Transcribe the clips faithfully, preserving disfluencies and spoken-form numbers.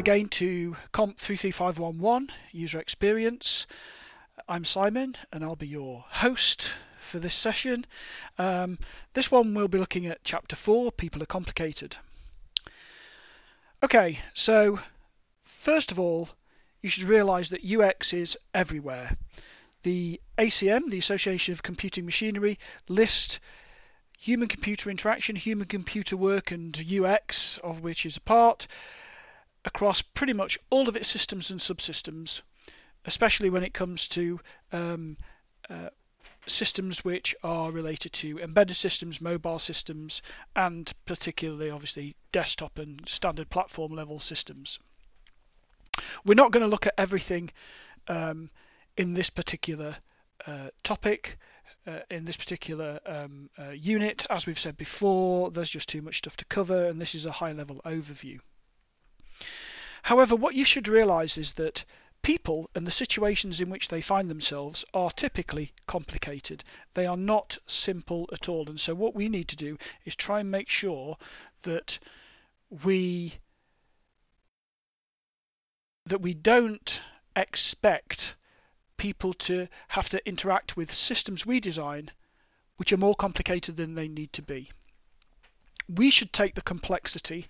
again to Comp three three five one one, User Experience. I'm Simon and I'll be your host for this session. Um, this one we'll be looking at Chapter four, People are Complicated. Okay, so first of all, you should realise that U X is everywhere. The A C M, the Association of Computing Machinery, list human-computer interaction, human-computer work and U X, of which is a part, across pretty much all of its systems and subsystems, especially when it comes to um, uh, systems which are related to embedded systems, mobile systems, and particularly obviously desktop and standard platform level systems. We're not going to look at everything um, in this particular uh, topic, uh, in this particular um, uh, unit. As we've said before, there's just too much stuff to cover, and this is a high level overview. However, what you should realise is that people and the situations in which they find themselves are typically complicated. They are not simple at all. And so what we need to do is try and make sure that we that we don't expect people to have to interact with systems we design which are more complicated than they need to be. We should take the complexity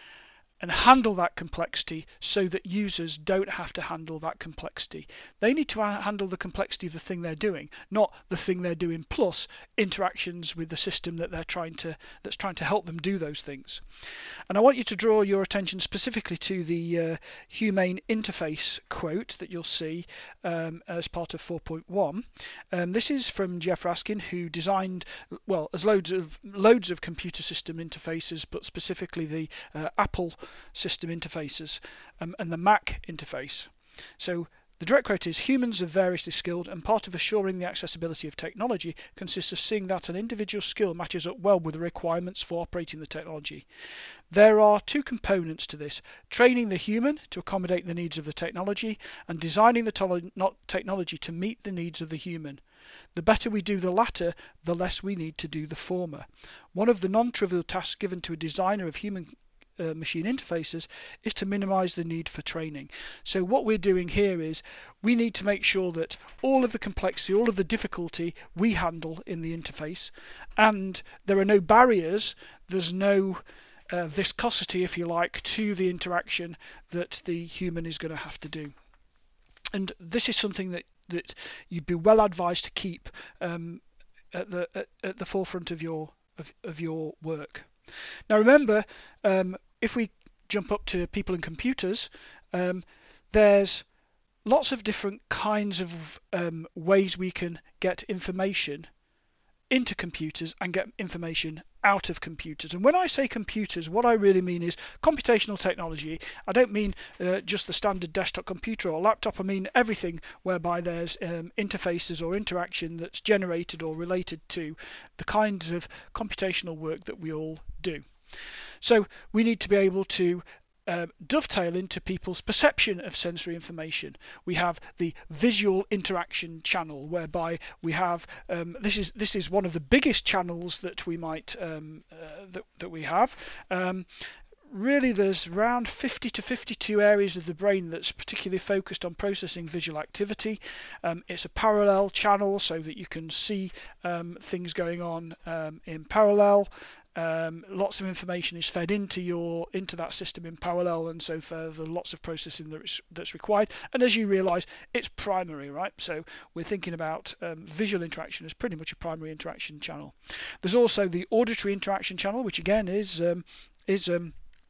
and handle that complexity so that users don't have to handle that complexity. They need to handle the complexity of the thing they're doing, not the thing they're doing plus interactions with the system that they're trying to that's trying to help them do those things. And I want you to draw your attention specifically to the uh, Humane Interface quote that you'll see um, as part of four point one. Um, this is from Jeff Raskin, who designed, well, as loads of loads of computer system interfaces, but specifically the uh, Apple system interfaces um, and the Mac interface. So the direct quote is, humans are variously skilled, and part of assuring the accessibility of technology consists of seeing that an individual skill matches up well with the requirements for operating the technology. There are two components to this: training the human to accommodate the needs of the technology, and designing the not technology to meet the needs of the human. The better we do the latter, the less we need to do the former. One of the non-trivial tasks given to a designer of human Uh, machine interfaces is to minimize the need for training. So what we're doing here is we need to make sure that all of the complexity, all of the difficulty we handle in the interface, and there are no barriers, there's no uh, viscosity, if you like, to the interaction that the human is going to have to do. And this is something that, that you'd be well advised to keep um, at the at, at the forefront of your of, of your work. Now remember, um, if we jump up to people and computers, um, there's lots of different kinds of um, ways we can get information into computers and get information out of computers. And when I say computers, what I really mean is computational technology. I don't mean uh, just the standard desktop computer or laptop. I mean everything whereby there's um, interfaces or interaction that's generated or related to the kinds of computational work that we all do. So we need to be able to Uh, dovetail into people's perception of sensory information. We have the visual interaction channel, whereby we have um, this is this is one of the biggest channels that we might um, uh, that that we have. Um, really, there's around fifty to fifty-two areas of the brain that's particularly focused on processing visual activity. Um, it's a parallel channel, so that you can see um, things going on um, in parallel. Um, lots of information is fed into your into that system in parallel, and so further, lots of processing that's, that's required. And as you realise, it's primary, right? So we're thinking about um, visual interaction as pretty much a primary interaction channel. There's also the auditory interaction channel, which again is um, is um,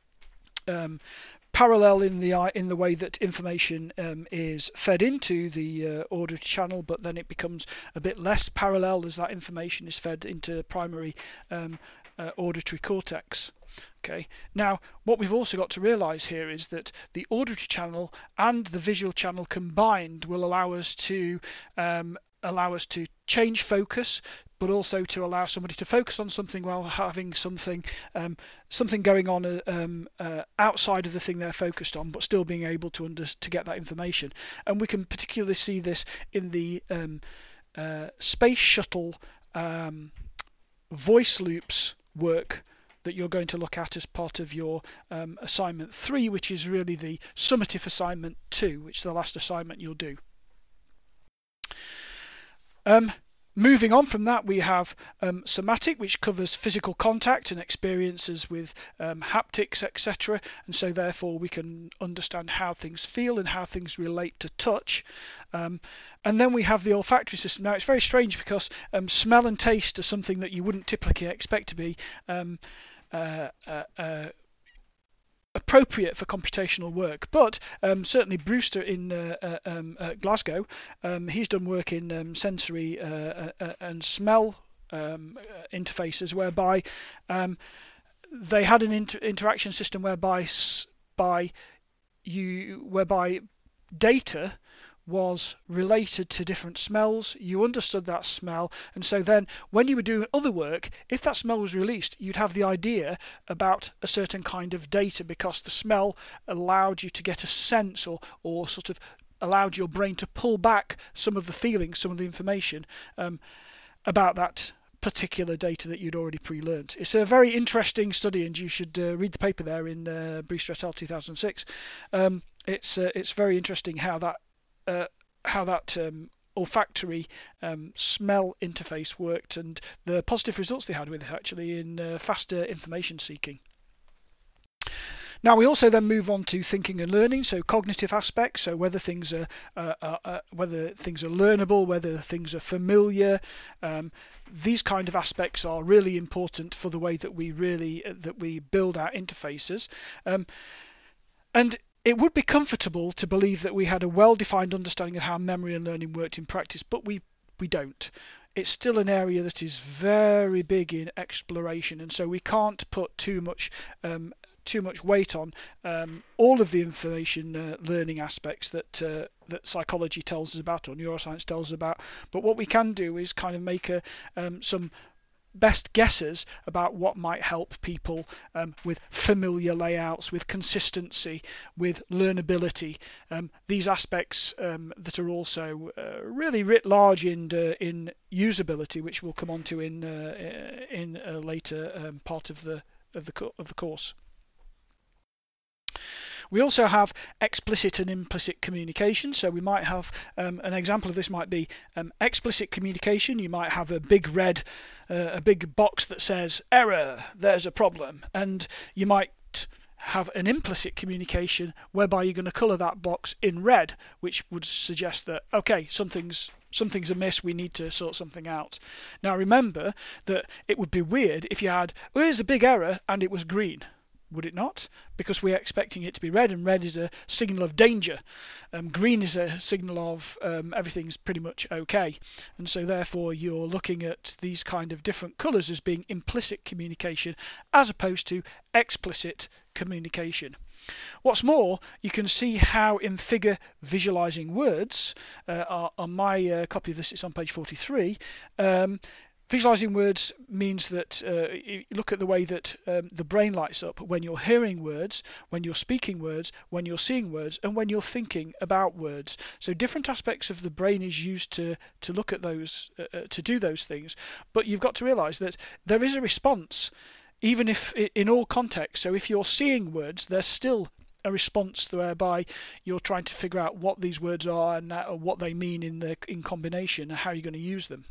um, parallel in the in the way that information um, is fed into the uh, auditory channel, but then it becomes a bit less parallel as that information is fed into primary um, Uh, auditory cortex. Okay. Now, what we've also got to realize here is that the auditory channel and the visual channel combined will allow us to um, allow us to change focus, but also to allow somebody to focus on something while having something um, something going on uh, um, uh, outside of the thing they're focused on, but still being able to under to get that information. And we can particularly see this in the um, uh, space shuttle um, voice loops work that you're going to look at as part of your um, assignment three, which is really the summative assignment two, which is the last assignment you'll do. Um, Moving on from that, we have um, somatic, which covers physical contact and experiences with um, haptics, et cetera. And so therefore we can understand how things feel and how things relate to touch. Um, and then we have the olfactory system. Now it's very strange because um, smell and taste are something that you wouldn't typically expect to be um, uh, uh, uh, appropriate for computational work, but um, certainly Brewster in uh, uh, um, uh, Glasgow, um, he's done work in um, sensory uh, uh, and smell um, interfaces whereby um, they had an inter interaction system whereby by you whereby data was related to different smells. You understood that smell, and so then when you were doing other work, if that smell was released, you'd have the idea about a certain kind of data because the smell allowed you to get a sense or or sort of allowed your brain to pull back some of the feelings, some of the information um, about that particular data that you'd already pre-learned. It's a very interesting study, and you should uh, read the paper there in uh, Brewster et al. two thousand six. Um, it's uh, it's very interesting how that Uh, how that um, olfactory um, smell interface worked and the positive results they had with it actually in uh, faster information seeking. Now we also then move on to thinking and learning, so cognitive aspects, so whether things are uh, uh, uh, whether things are learnable, whether things are familiar. Um, these kind of aspects are really important for the way that we really uh, that we build our interfaces. Um, and It would be comfortable to believe that we had a well-defined understanding of how memory and learning worked in practice, but we, we don't. It's still an area that is very big in exploration, and so we can't put too much um, too much weight on um, all of the information uh, learning aspects that uh, that psychology tells us about or neuroscience tells us about. But what we can do is kind of make a um, some best guesses about what might help people um, with familiar layouts, with consistency, with learnability. Um, these aspects um, that are also uh, really writ large in uh, in usability, which we'll come on to in uh, in a later um, part of the of the of the course. We also have explicit and implicit communication. So we might have um, an example of this might be um, explicit communication. You might have a big red, uh, a big box that says error, there's a problem, and you might have an implicit communication whereby you're going to colour that box in red, which would suggest that okay, something's something's amiss, we need to sort something out. Now remember that it would be weird if you had, well, here's a big error and it was green. Would it not? Because we're expecting it to be red, and red is a signal of danger. Um, green is a signal of um, everything's pretty much okay. And so therefore you're looking at these kind of different colours as being implicit communication as opposed to explicit communication. What's more, you can see how in figure visualizing words, uh, are, on my uh, copy of this, it's on page forty-three, um, visualizing words means that uh, you look at the way that um, the brain lights up when you're hearing words, when you're speaking words, when you're seeing words, and when you're thinking about words. So different aspects of the brain is used to to look at those, uh, to do those things. But you've got to realize that there is a response, even if in all contexts. So if you're seeing words, there's still a response whereby you're trying to figure out what these words are and uh, what they mean in the in combination and how you're going to use them.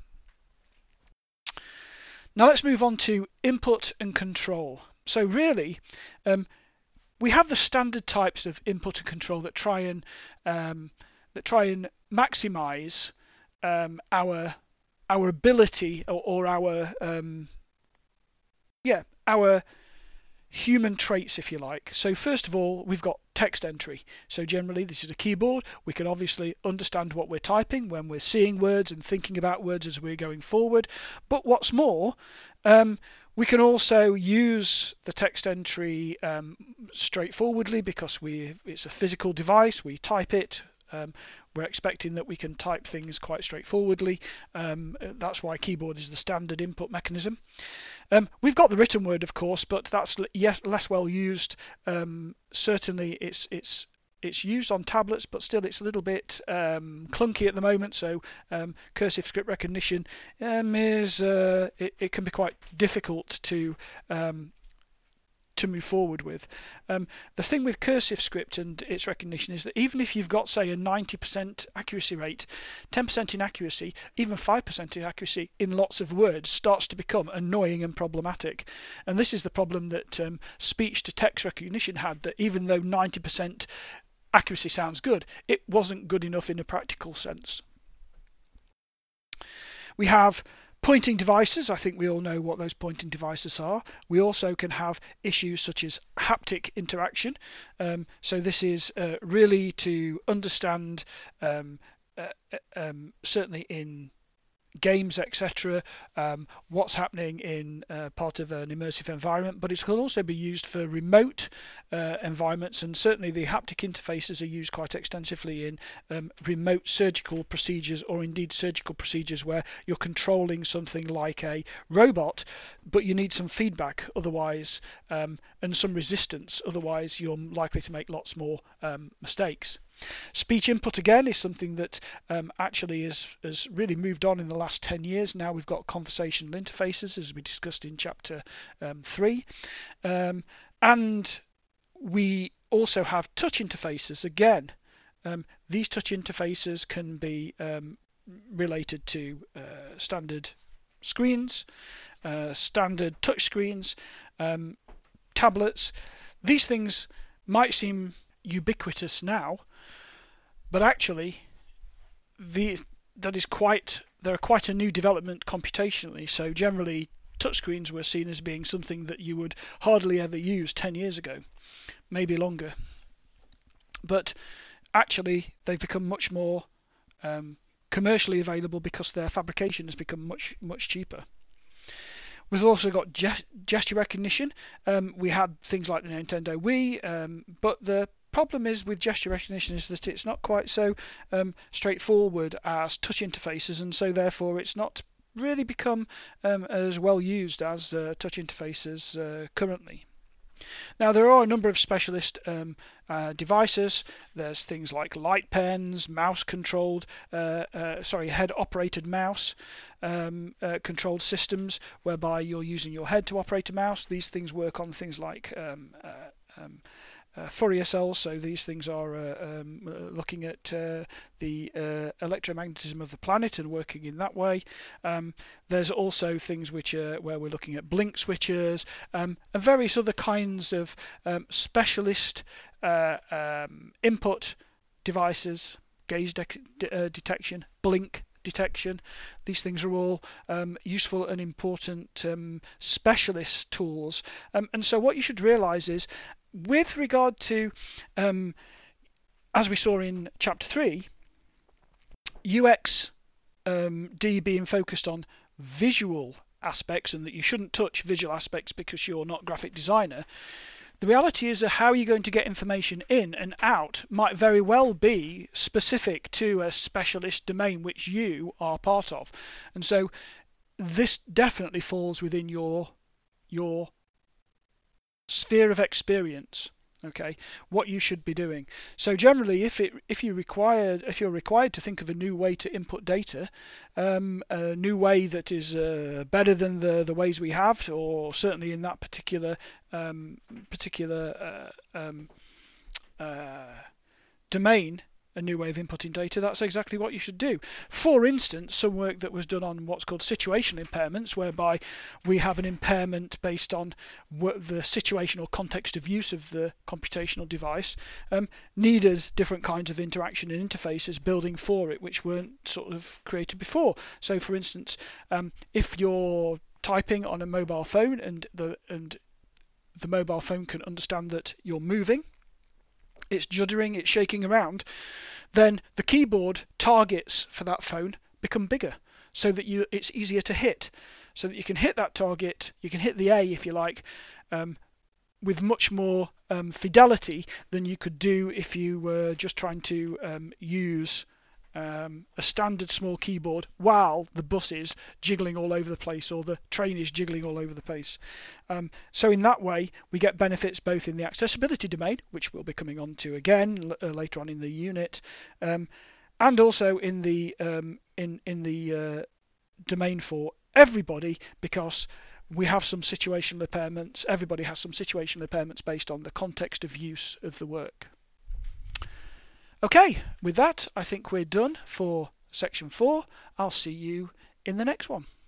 Now let's move on to input and control. So really, um, we have the standard types of input and control that try and um, that try and maximize um, our our ability or, or our um, yeah our human traits, if you like. So first of all, we've got text entry. So generally this is a keyboard. We can obviously understand what we're typing when we're seeing words and thinking about words as we're going forward. But what's more, um, we can also use the text entry um, straightforwardly because we it's a physical device. We type it. Um, we're expecting that we can type things quite straightforwardly. Um, that's why keyboard is the standard input mechanism. Um, we've got the written word, of course, but that's yes, less well used. Um, certainly, it's it's it's used on tablets, but still, it's a little bit um, clunky at the moment. So, um, cursive script recognition um, is uh, it, it can be quite difficult to um, to move forward with. Um, the thing with cursive script and its recognition is that even if you've got, say, a ninety percent accuracy rate, ten percent inaccuracy, even five percent inaccuracy in lots of words starts to become annoying and problematic. And this is the problem that um, speech to text recognition had, that even though ninety percent accuracy sounds good, it wasn't good enough in a practical sense. We have pointing devices. I think we all know what those pointing devices are. We also can have issues such as haptic interaction. Um, so this is uh, really to understand, um, uh, um, certainly in games, et cetera, um, what's happening in uh, part of an immersive environment, but it can also be used for remote uh, environments, and certainly the haptic interfaces are used quite extensively in um, remote surgical procedures, or indeed surgical procedures where you're controlling something like a robot, but you need some feedback otherwise, um, and some resistance, otherwise you're likely to make lots more um, mistakes. Speech input, again, is something that um, actually is, has really moved on in the last ten years. Now we've got conversational interfaces, as we discussed in chapter um, three. Um, and we also have touch interfaces. Again, um, these touch interfaces can be um, related to uh, standard screens, uh, standard touch screens, um, tablets. These things might seem ubiquitous now, but actually, the that is quite they're quite a new development computationally. So generally, touchscreens were seen as being something that you would hardly ever use ten years ago, maybe longer. But actually, they've become much more um, commercially available because their fabrication has become much much cheaper. We've also got ge- gesture recognition. Um, we had things like the Nintendo Wii, um, but the problem is with gesture recognition is that it's not quite so um, straightforward as touch interfaces, and so therefore it's not really become um, as well used as uh, touch interfaces uh, currently. Now there are a number of specialist um, uh, devices. There's things like light pens, mouse controlled, uh, uh, sorry, head operated mouse um, uh, controlled systems, whereby you're using your head to operate a mouse. These things work on things like um, uh, um, Uh, Fourier cells, so these things are uh, um, uh, looking at uh, the uh, electromagnetism of the planet and working in that way. Um, there's also things which are where we're looking at blink switchers um, and various other kinds of um, specialist uh, um, input devices, gaze de- de- uh, detection, blink detection. These things are all um, useful and important um, specialist tools. Um, and so what you should realize is, with regard to, um, as we saw in chapter three, U X um, D being focused on visual aspects and that you shouldn't touch visual aspects because you're not a graphic designer, the reality is that how you're going to get information in and out might very well be specific to a specialist domain which you are part of. And so this definitely falls within your your sphere of experience, okay, what you should be doing. So generally, if it if you require if you're required to think of a new way to input data, um, a new way that is uh, better than the the ways we have, or certainly in that particular um, particular uh, um, uh, domain, a new way of inputting data, that's exactly what you should do. For instance, some work that was done on what's called situational impairments, whereby we have an impairment based on the situation or context of use of the computational device, um, needed different kinds of interaction and interfaces building for it, which weren't sort of created before. So, for instance, um, if you're typing on a mobile phone and the and the mobile phone can understand that you're moving, it's juddering, it's shaking around, then the keyboard targets for that phone become bigger so that you it's easier to hit, so that you can hit that target, you can hit the A if you like, um, with much more um, fidelity than you could do if you were just trying to um, use um, a standard small keyboard while the bus is jiggling all over the place or the train is jiggling all over the place. Um, so in that way, we get benefits both in the accessibility domain, which we'll be coming on to again l- uh, later on in the unit, um, and also in the um, in in the uh, domain for everybody, because We have some situational impairments. Everybody has some situational impairments based on the context of use of the work. Okay, with that, I think we're done for section four. I'll see you in the next one.